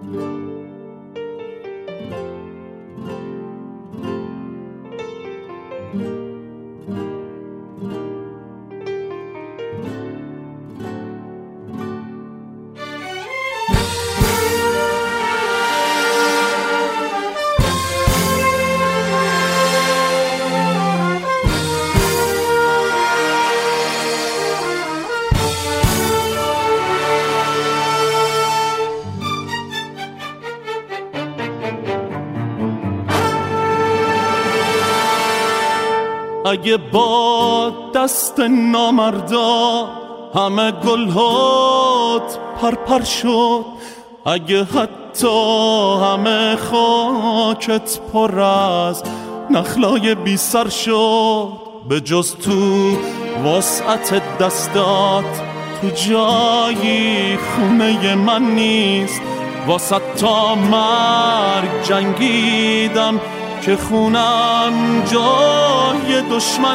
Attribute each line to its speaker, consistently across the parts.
Speaker 1: اگه با دست نامردا همه گلهات پرپر شد، اگه حتی همه خاکت پر از نخلای بی سر شد، به جز تو وسعت دستات تو جایی خونه من نیست. واسه تا مرگ جنگیدم که خونم جای دشمن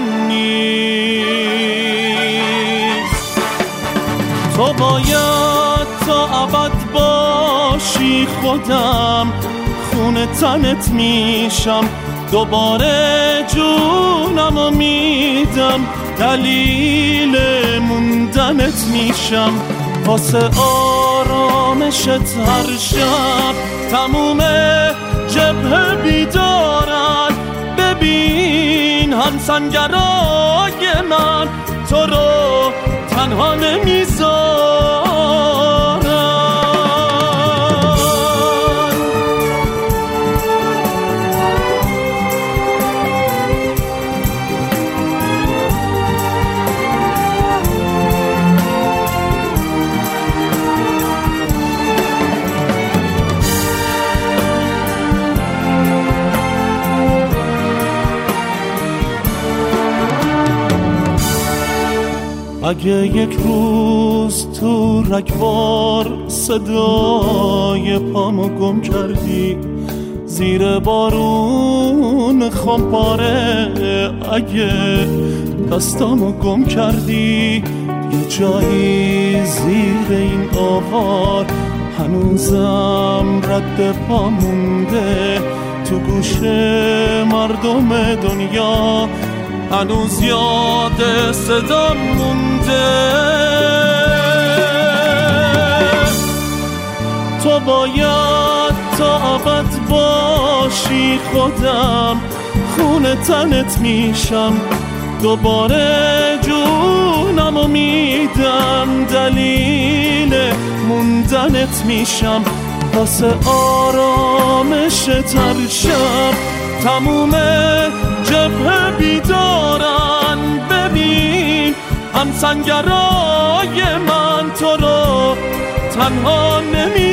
Speaker 1: نیست. تو باید تا ابد باشی، خودم خون تنت میشم، دوباره جونمو میدم، دلیل موندنت میشم. واسه آرامشت هر شب تموم جبهه بیدارن، ببین همسنگرای من تو رو تنها نمیذارن. اگه یک روز تو رگبار صدای پامو گم کردی، زیر بارون خمپاره اگه دستامو گم کردی، یه جایی زیر این آوار هنوزم رد پا مونده، تو گوش مردم دنیا هنوز یاد صدا مونده. تو باید تا ابد باشی، خودم خون تنت میشم، دوباره جونمو میدم، دلیل موندنت میشم. واسه آرامشت هر شب تموم جبهه بیدارن، ببین همسنگرای من تو رو تنها نمی